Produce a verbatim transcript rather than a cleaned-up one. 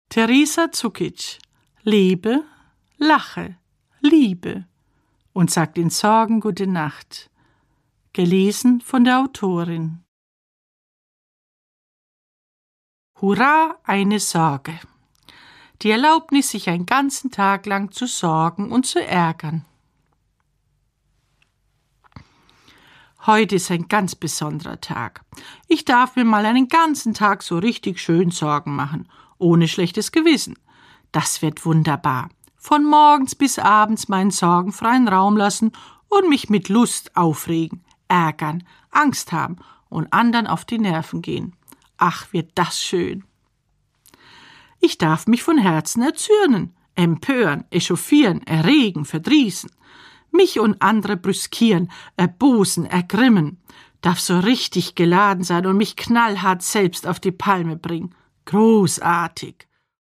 Teresa Zukic, lebe, lache, liebe und sag den Sorgen gute Nacht. Gelesen von der Autorin. Hurra, eine Sorge. Die Erlaubnis, sich einen ganzen Tag lang zu sorgen und zu ärgern. Heute ist ein ganz besonderer Tag. Ich darf mir mal einen ganzen Tag so richtig schön Sorgen machen, ohne schlechtes Gewissen. Das wird wunderbar. Von morgens bis abends meinen Sorgen freien Raum lassen und mich mit Lust aufregen, ärgern, Angst haben und anderen auf die Nerven gehen. Ach, wird das schön. Ich darf mich von Herzen erzürnen, empören, echauffieren, erregen, verdrießen, mich und andere brüskieren, erbosen, ergrimmen, darf so richtig geladen sein und mich knallhart selbst auf die Palme bringen. Großartig.